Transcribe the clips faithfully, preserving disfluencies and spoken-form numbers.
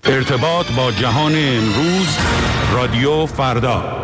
ارتباط با جهان امروز، رادیو فردا.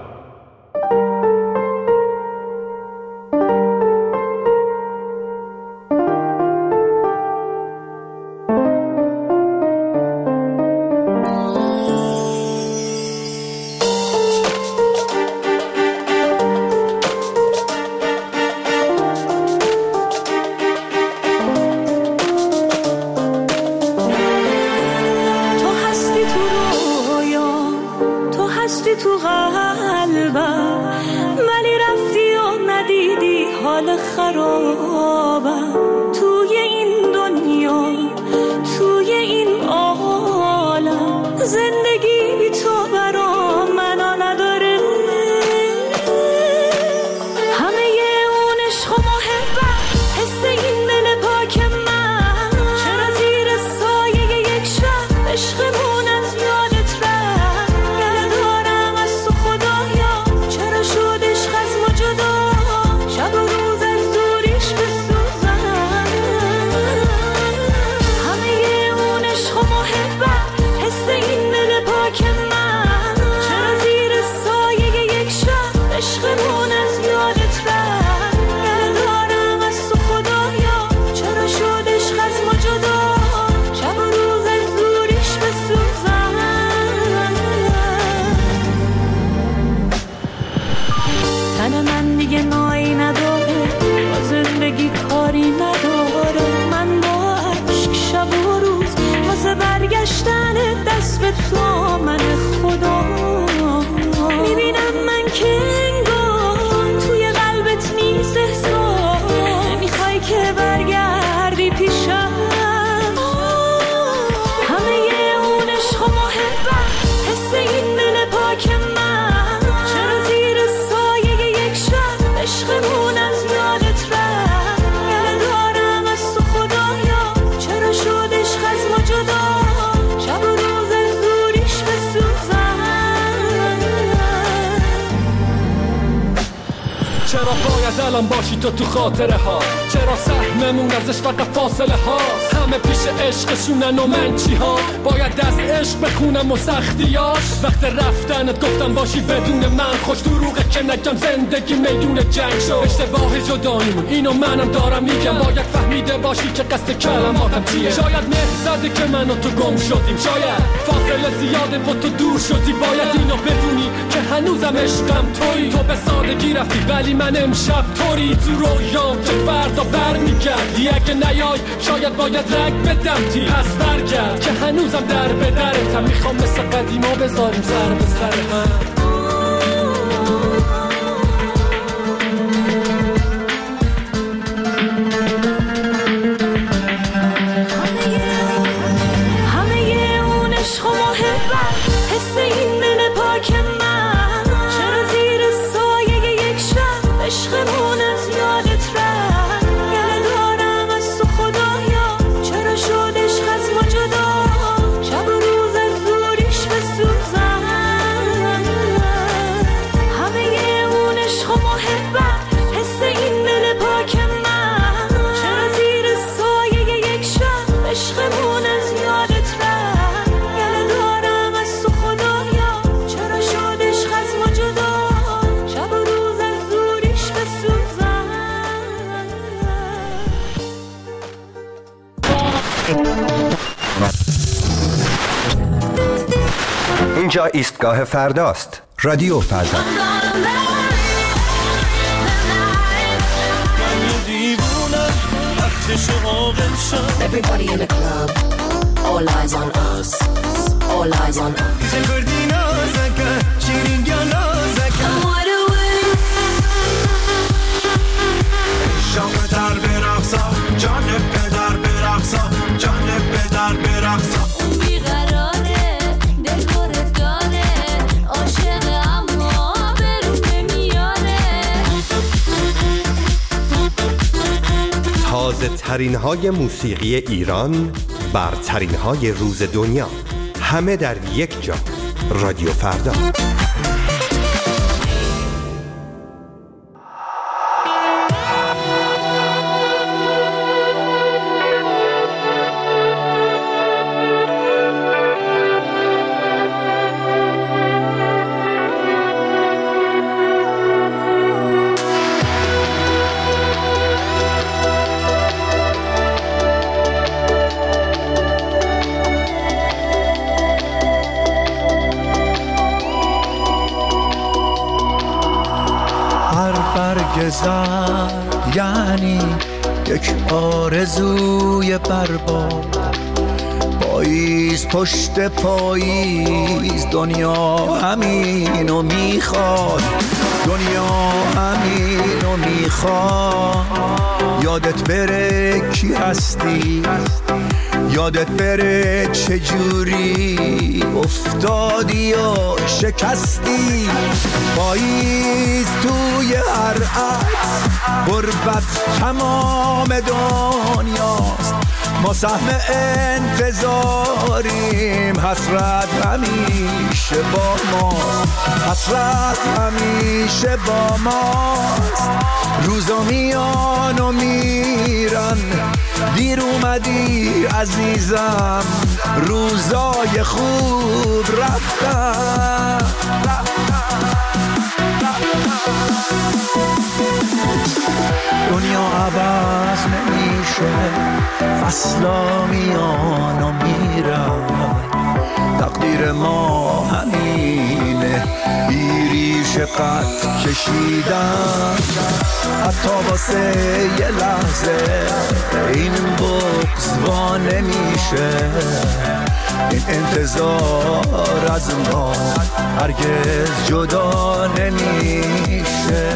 الان باشی تو تو خاطره ها، چرا سهممون ازش فقط فاصله هاست؟ همه پیش عشقشونن و من چی ها؟ باید از عشق بخونم و سختیاش. وقت رفتنت گفتم باشی بدون من، خوش دروغه که نگم زندگی میدون جنگ شد. اشتباه جداییمون اینو منم دارم میگم، باید فهمیده باشی که قصد کلماتم چیه. شاید مهر زده که من و تو گم شدیم، شاید فاصله زیاده با تو دور شدی. باید اینو بدونی که هنوزم عشقم تویی. تو به سادگی رفتی ولی من امشب طوری تو رویام که فردا برمیگردی. اگه نیای شاید باید رگ بدم تی، پس برگرد که هنوزم در به درتم. میخوام مثل قدیما بذاریم سر به سر هم. اینجا ایستگاه فرداست. رادیو فردا. Everybody in the club, all eyes on us, all eyes on us. I'm wide awake. شام در برقصا، جان پدر برقصا، جان پدر برقصا. اون بیقراره، دلگور داره، عاشق اما برون نمیاره. تازه ترین های موسیقی ایران، برترین های روز دنیا، همه در یک جا. رادیو فردا. برگ زرد یعنی یک آرزوی برباد. پاییز پشت پاییز دنیا همینو میخواد، دنیا همینو میخواد. یادت بره کی هستی، یادت بره چجوری افتادی و شکستی. پاییز توی هر عکس غربت تمام دنیاست. ما سهم انتظاریم، حسرت همیشه با ماست، حسرت همیشه با ماست. روزا میان و میرن، دیر اومدی عزیزم، روزای خوب رفتن. دنیا عوض نمیشه، فصلا میان و میرن. تقدیر ما همینه، بیریش قد کشیدن. حتی واسه یه لحظه این بغض وا نمیشه. این انتظار از ما هرگز جدا نمیشه.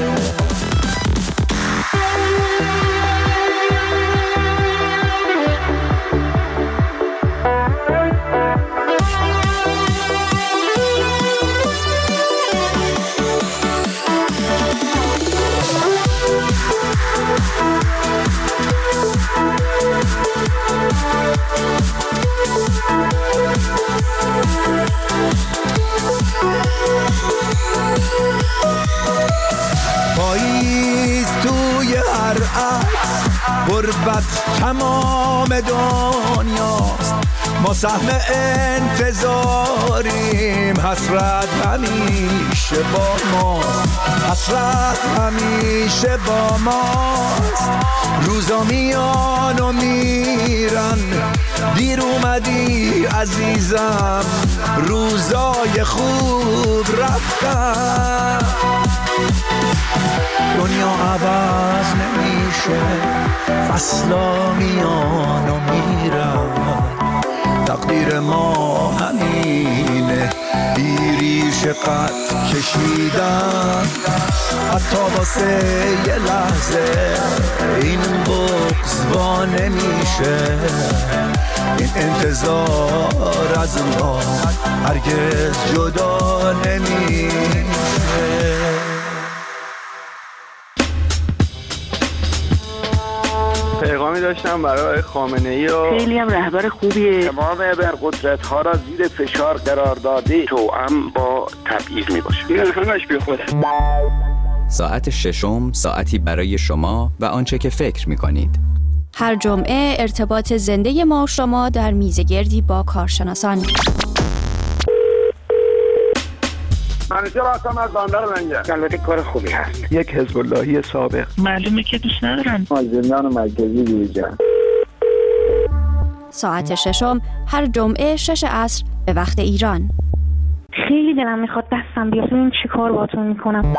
پاییز توی هر عکس غربت تمام دنیاست. ما سهم انتظاریم، حسرت همیشه با ماست، حسرت همیشه با ماست. روزا میان و میرن، دیر اومدی عزیزم، روزای خوب رفتن. دنیا عوض نمیشه، فصلا میان و میرن. تقدیر ما همینه، بیریش قد کشیدن. حتی واسه یه لحظه این بغض وا نمیشه. این انتظار از ما هرگز جدا نمیشه. پیغامی داشتم برای خامنه‌ای و خیلی هم رهبر خوبیه. تمام ابرقدرت‌ها را زیر فشار قرار داده، توأم با تبعیض میباشه. این همش بی خوده. ساعت ششم، ساعتی برای شما و آنچه که فکر می‌کنید. هر جمعه ارتباط زنده ما و شما در میزگردی با کارشناسان. منیجر هستم از بندر منجر. البته کار خوبی هست. یک حزب اللهی سابق. معلومه که دوست ندارن. از زندان مرکزی بیرون. ساعت ششم هر جمعه شش عصر به وقت ایران. خیلی دلم میخواد دستم بیاد ببین چی کار باهاتون میکنم.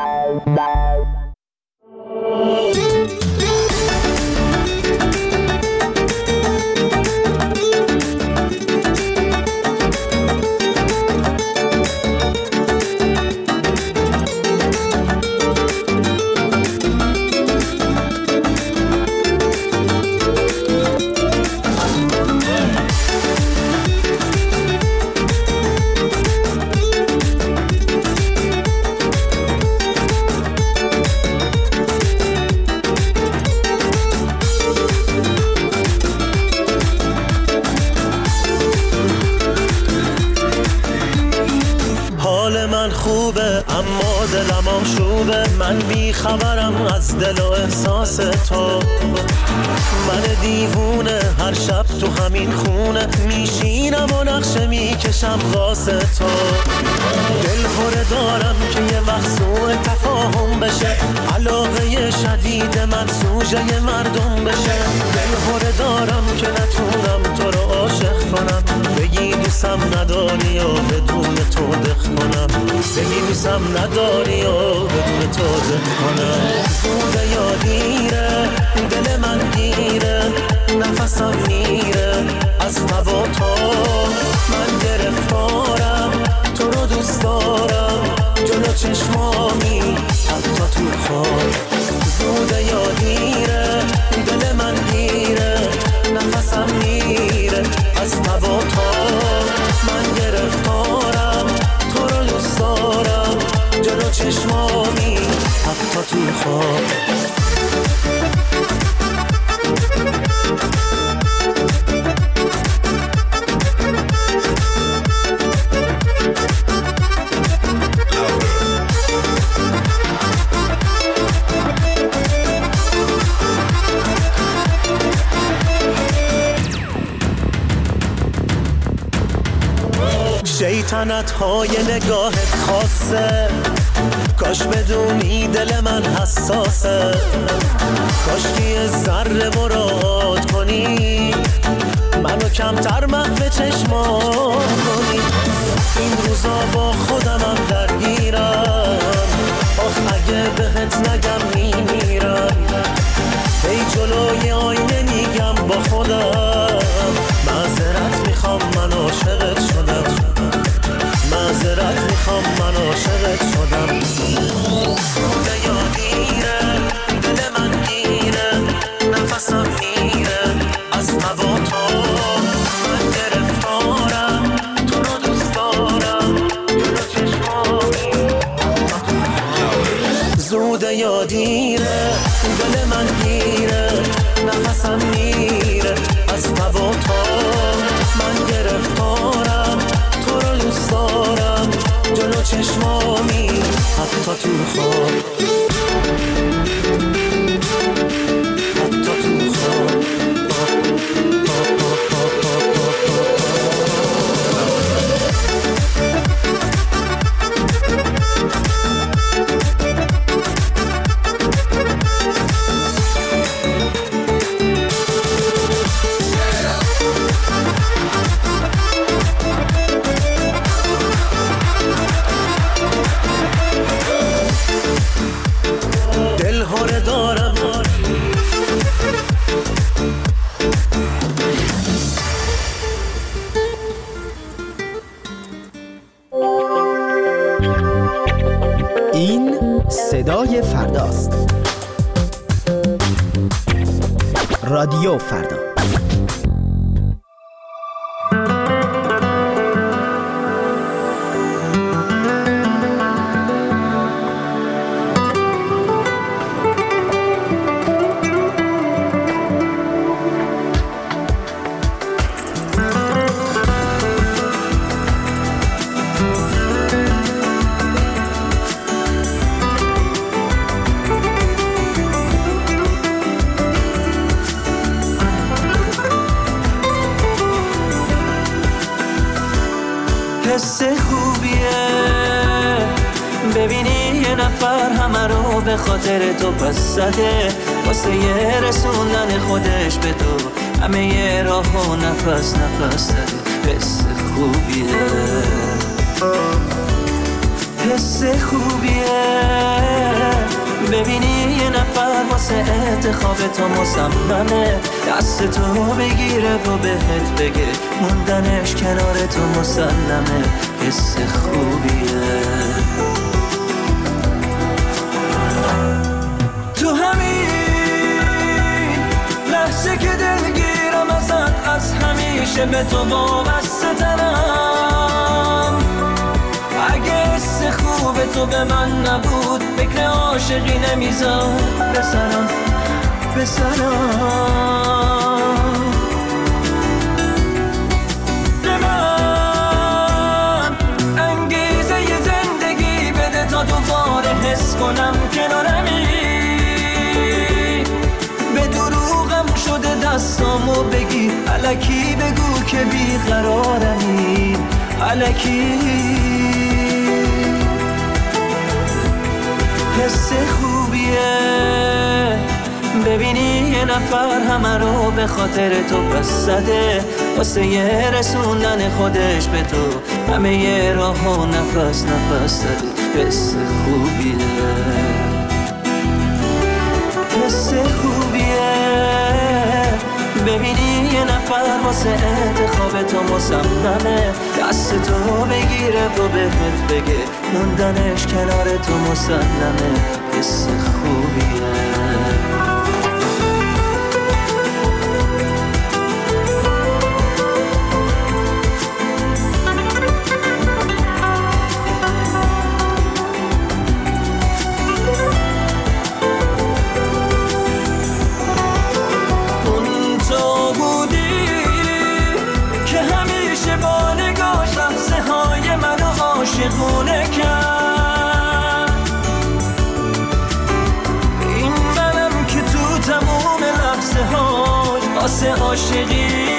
اما دلم آشوبه، من بی خبرم از دل و احساس تو. من دیوونه هر شب تو همین خونه میشینم و نقشه میکشم واسه تو. دل خوره دارم که یه وقت سوء تفاهم بشه، علاقه شدید من سوژه مردم بشه. دل خوره دارم که نتونم تو رو عاشق کنم، بگی دوستم نداری یا بدون تو دخ کنم، بگی دوستم دوستم نداری و بدون تو زنده کنم. زوده یا دیره دل من گیره نفسم میره از تو و تو، من گرفتارم تو رو دوست دارم جلو چشمامی حتی تو خواب. زوده یا دیره دل من گیره نفسم میره از تو و تو، من گرفتارم تو رو دوست دارم جلو چشمامی حتی تو خواب. شیطنت های نگاهت خاصه، کاش بدونی دل من حساسه، کاش که یه ذره مراد کنی منو کمتر محو چشمان کنی. این روزا با خودمم درگیرم، آخ اگه بهت نگم میمیرم. ای جلوی آینه میگم با خودم معذرت میخوام من عاشقت شدم، معذرت میخوام من عاشقت شدم. زوده یا دیره دل من گیره نفسم میره از تو و تو، من گرفتارم تو رو دوست دارم جلو چشمامی. زوده یا دیره دل من گیره نفسم میره از تو و تو، من گرفتارم تو رو دوست دارم جلو چشمامی حتی تو خواب، حتی تو خواب. این صدای فرداست. رادیو فردا. حس خوبیه ببینی یه نفر همه رو به خاطر تو پس زده، واسه یه رسوندن خودش به تو همه یه راه و نفس نفس زده. حس خوبیه، حس خوبیه ببینی یه نفر واسه انتخاب تو مصممه، دست تو بگیره و بهت بگه موندنش کنار تو مسلمه. حس خوبیه. تو همین لحظه که دلگیرم ازت از همیشه به تو وابسته ترم، اگه حس خوب تو به من نبود فکر عاشقی نمیذار بسرم بسرم. به من انگیزه ی زندگی بده تا دوباره حس کنم کنارمی، به دروغم شده دستامو بگی الکی بگو که بیقرارمی الکی. حس خوبیه ببینی یه نفر همه رو به خاطر تو پس زده، واسه یه رسوندن خودش به تو همه یه راه و نفس نفس زده. حس خوبیه، حس خوبیه ببینی یه نفر واسه انتخاب تو مصممه، دست تو بگیره و بهت بگه موندنش کنار تو مسلمه. حس خوبیه. عاشقونه کرد این منم که تو تموم لحظه هاش واسه عاشقی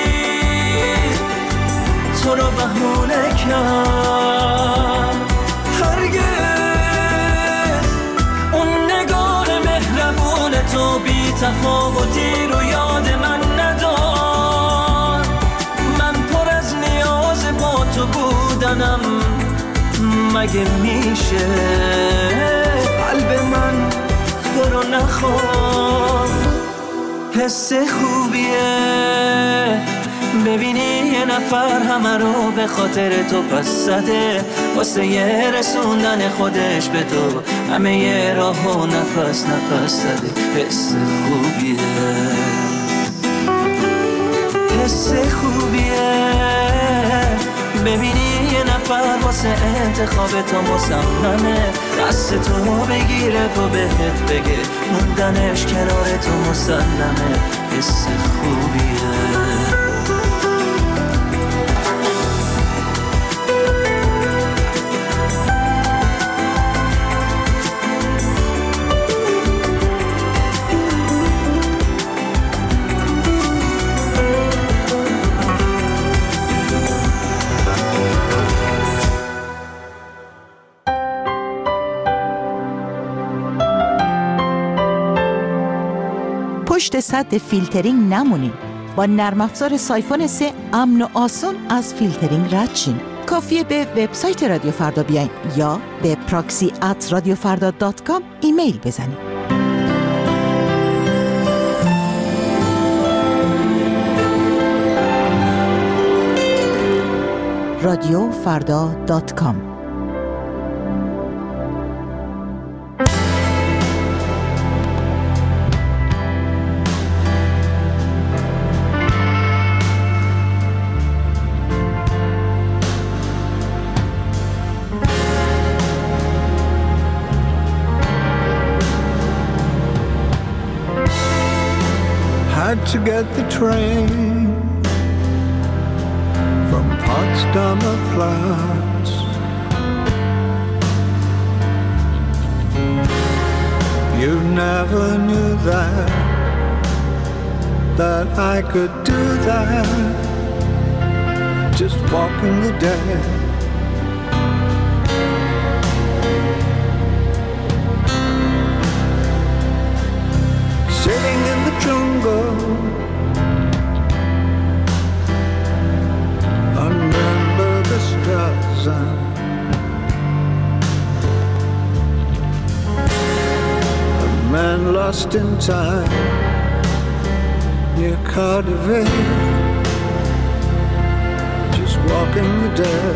تو رو بهونه کرد. هرگز اون نگاه مهربون تو بی تفاوتی رو یاد من ندار. من پر از نیاز با تو بودنم، مگه میشه قلب من تو رو نخواد. حس خوبیه ببینی یه نفر همه رو به خاطر تو پس زده، واسه یه رسوندن خودش به تو همه یه راه و نفس نفس زده. حس خوبیه، حس خوبیه ببینی یه نفر واسه انتخاب تو مصممه، دست تو بگیره و بهت بگه موندنش کنار تو مسلمه. حس خوبیه. پشت سد فیلترینگ نمونین. با نرم افزار سایفون سه امن و آسون از فیلترینگ رد شین. کافیه به وبسایت رادیو فردا بیاین یا به پراکسی ات رادیو فردا دات کام ایمیل بزنین. رادیو فردا دات کام. Had to get the train from Potsdamer Platz. You never knew that, that I could do that, just walking the dead. Sitting in the jungle under the stars, a man lost in time near Cardiff, just walking the dead.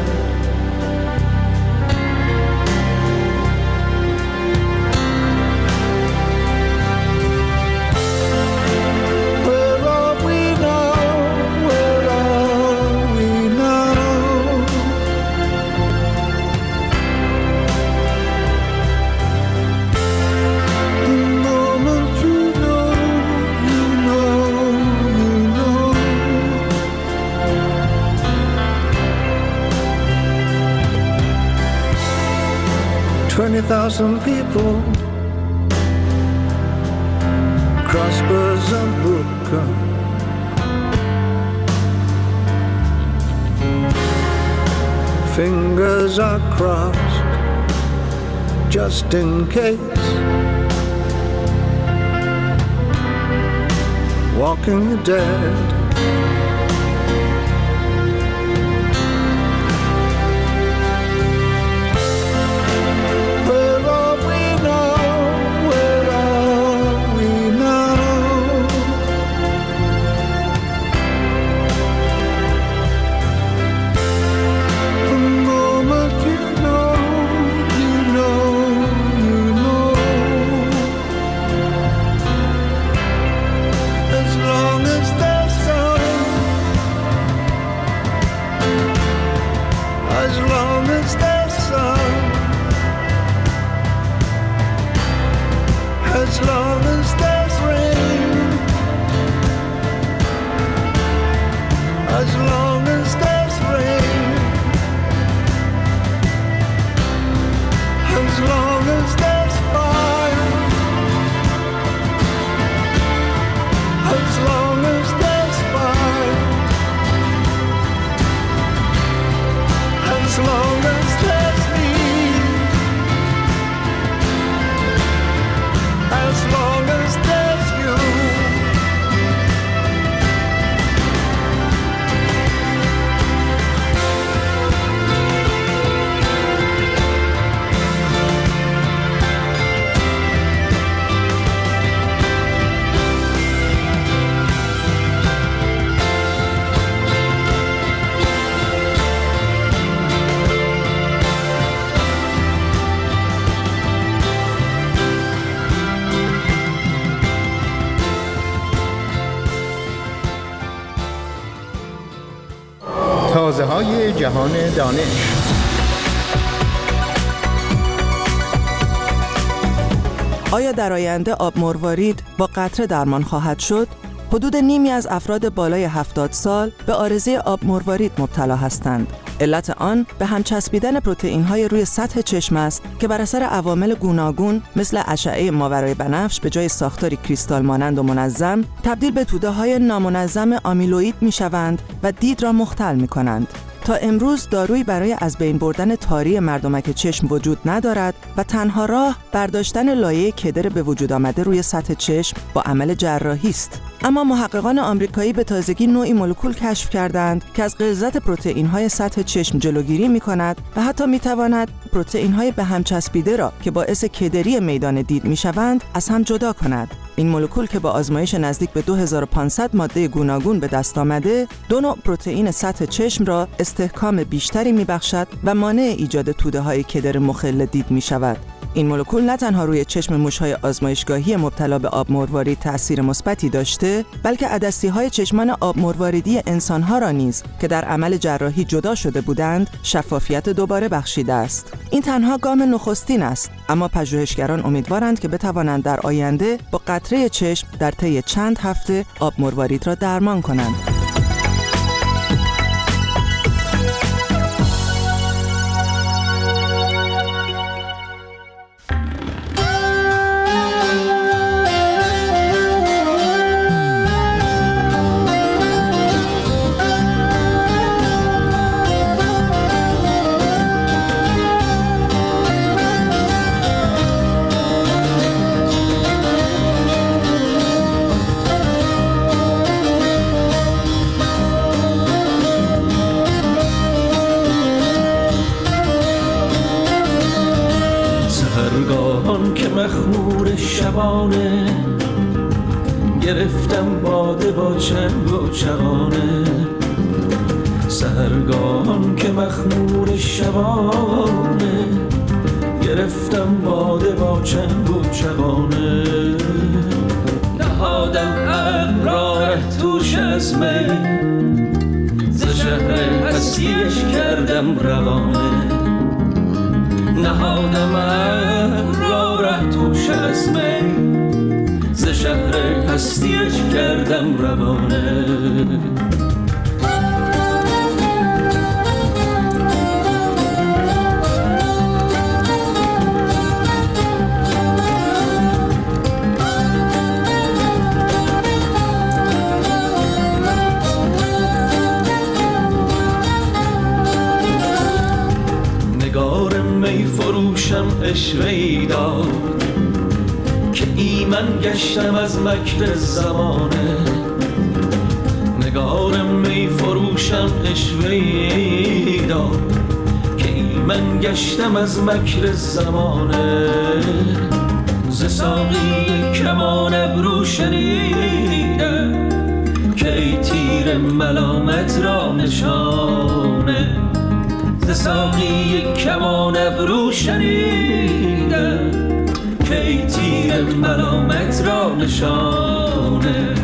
twenty thousand people cross Bersenbrücke, fingers are crossed just in case, walking the dead. تازه های جهان دانش. آیا در آینده آب مروارید با قطره درمان خواهد شد؟ حدود نیمی از افراد بالای هفتاد سال به عارضه آب مروارید مبتلا هستند. علت آن به هم چسبیدن پروتئین‌های روی سطح چشم است که بر اثر عوامل گوناگون مثل اشعه ماورای بنفش به جای ساختاری کریستال مانند و منظم تبدیل به توده‌های نامنظم آمیلوئید می‌شوند و دید را مختل می‌کنند. تا امروز دارویی برای از بین بردن تاری مردمک چشم وجود ندارد و تنها راه برداشتن لایه کدر به وجود آمده روی سطح چشم با عمل جراحی است. اما محققان آمریکایی به تازگی نوعی مولکول کشف کردند که از غلظت پروتئین‌های سطح چشم جلوگیری می‌کند و حتی می‌تواند پروتئین‌های به هم چسبیده را که باعث کدری میدان دید می‌شوند از هم جدا کند. این مولکول که با آزمایش نزدیک به دو هزار و پانصد ماده گوناگون به دست آمده، دو نوع پروتئین سطح چشم را استحکام بیشتری می‌بخشد و مانع ایجاد توده‌های کدر مخل دید می‌شود. این مولکول نه تنها روی چشم موش‌های آزمایشگاهی مبتلا به آب مروارید تأثیر مثبتی داشته، بلکه عدسی‌های چشمان آب مرواریدی انسان‌ها را نیز که در عمل جراحی جدا شده بودند، شفافیت دوباره بخشیده است. این تنها گام نخستین است، اما پژوهشگران امیدوارند که بتوانند در آینده با قطره چشم در طی چند هفته آب مروارید را درمان کنند. مخمور شبانه گرفتم باده با چنگ و چغانه، سحرگاهان که مخمور شبانه گرفتم باده با چنگ و چغانه، نهادم اقرار توش از می ز شهر هستیش کردم روانه، نهادم اقرار توش از می ز شهر هستیش کردم روانه. نگار می فروشم عشوه‌ای داد که ایمن گشتم از مکر زمانه، نگار می فروشم عشوه‌ای داد که ایمن گشتم از مکر زمانه، ز ساقی کمان ابرو شنیدم که ای تیر ملامت را نشانه، ز ساقی کمان ابرو شنیدم که ای تیر ملامت را نشانه.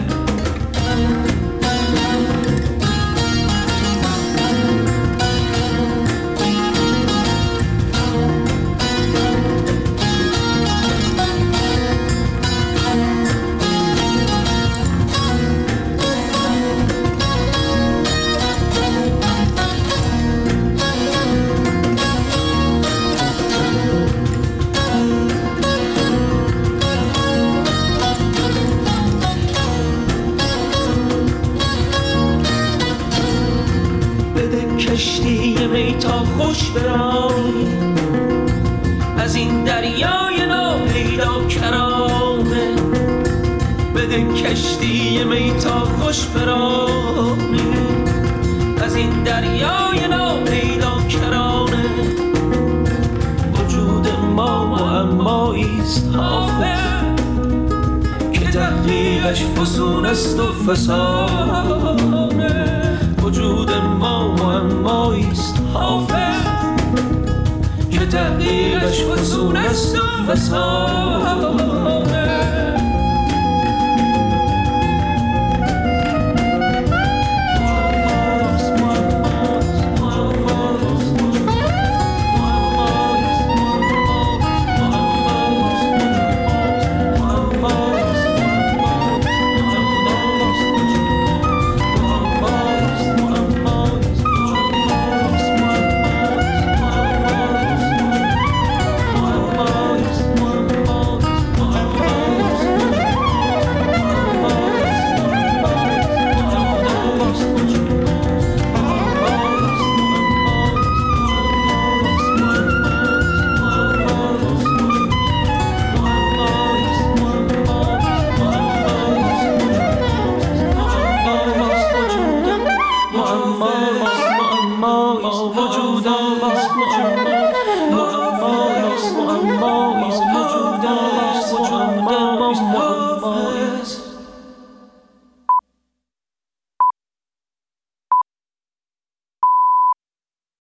کشتی می تا خوش برانی از این دریای ناپیدا کرانه، بده کشتی می تا خوش برانی از این دریای ناپیدا کرانه، وجود ما معماییست حافظ که تحقیقش فسون است و فسانه، وجود ما معماییست حافظ که تحقیقش فسون است و فسانه. وجود است معمایست معمایست وجود است معمایست